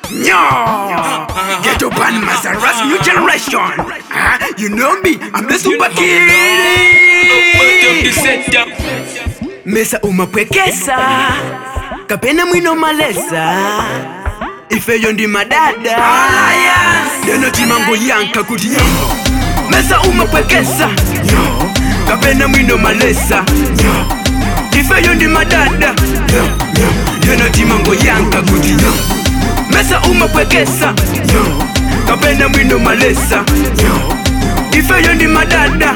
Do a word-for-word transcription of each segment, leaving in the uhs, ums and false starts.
Nyo! Get up on Mazaras, new generation. Huh? You know me, I'm the super kid. Mesa umapwekesa kapena mwino malesa ife yondi madada deno timango yanka kuti mesa umapwekesa kapena mwino malesa ife yondi madada deno timango yanka kuti mesa umapwekesa kapena mwino malesa ife yondi madada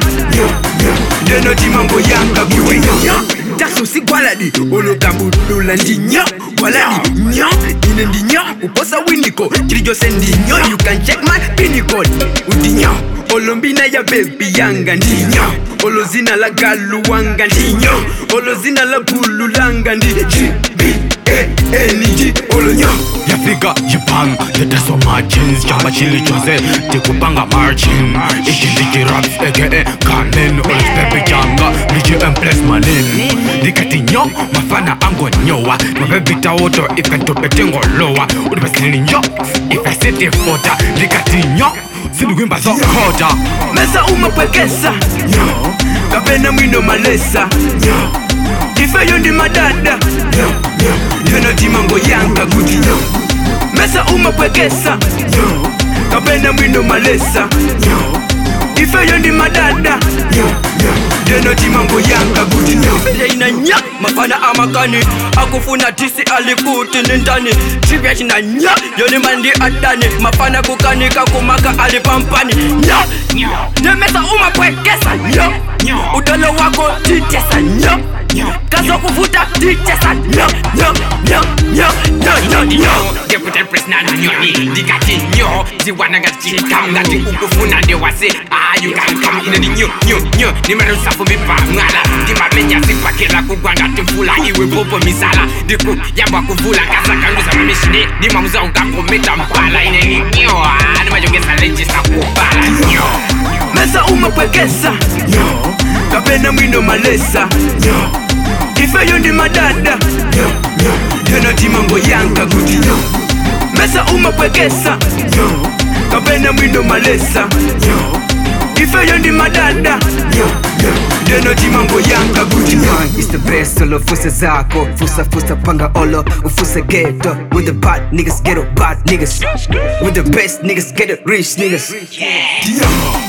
deno timango yanka kuti Jackson si gwaladi, olo kambulula ndinyo Gwaladi, nyo, ine ndinyo Uposa winiko, kirijo se ndinyo You can check my pinnacle Udinyo, olo mbina ya baby yanga ndinyo Olo zina la galu wanga ndinyo Olo zina la bulu langa ndi G, B, A, N, G, olo nyo Yafika, yipang, yeteso margins Jamba chili chose, tikupanga margin Iki liki raps, aka Kanen Olo pepe janga, liki empress manin Dikati nyo, mafana ango nyowa Mabebi tawoto, ikanto petengo lowa Udibasini nyo, ifasiti fota Dikati nyo, sinukwimba so kota Mesa umapwekesa Nyo, kapena mwino malesa Nyo, ife yondi madada Nyo, nyo, nyo timango yanka kuti Nyo, mesa umapwekesa Nyo, kapena mwino malesa Nyo, ife yondi madada Nyo, nyo, deno timango yanka kuti Nyo Ina nya, mafana amakani Akufuna tisi alikuti nindani Trivia china nya, yoni mandi adani Mafana kukanika kumaka alipampani Nya, nemesa umapwekesa Nya, udolo wako titesa Nya, kazo kufuta titesa Nya, nya, nya, nya, nya, nya, nya Deputy press na nyoni Dikati nyo Ziwana ngati kamngati ukufuna ndewase Ah, you can come in the nyo, nyo, nyo Nimero safu mipa ngala Dimamenya sipakela kugwanda timfula Iwe popo misala Diku yamba kuvula Kasa kanduza mamishini Nimamuza ungakometa mpala Ine nyo Nimajongeza leji sa kubala Nyo Mesa umapwekesa Nyo Kapena mwino malesa Nyo Ife yondi madada Nyo, nyo Deno timango yanka kuti Nyo Mesa umapwekesa Nyo Kapena mwino malesa Nyo Ife yondi madada Nyo, nyo Deno timango yanka kuti Nyo It's the best solo fusa zako Fusa fusa panga olo Ufusa ghetto With the bad niggas ghetto bad niggas With the best niggas ghetto rich niggas Nyo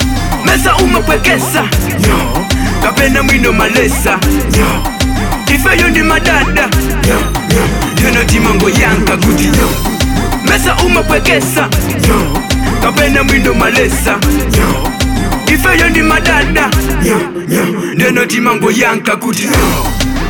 Mesa umapwekesa Nyo Kapena mwino malesa Nyo Ife yondi madada Nyo, nyo Deno timango yanka kuti Nyo Mesa umapwekesa Nyo Kapena mwino malesa Nyo Ife yondi madada Nyo, nyo Deno timango yanka kuti Nyo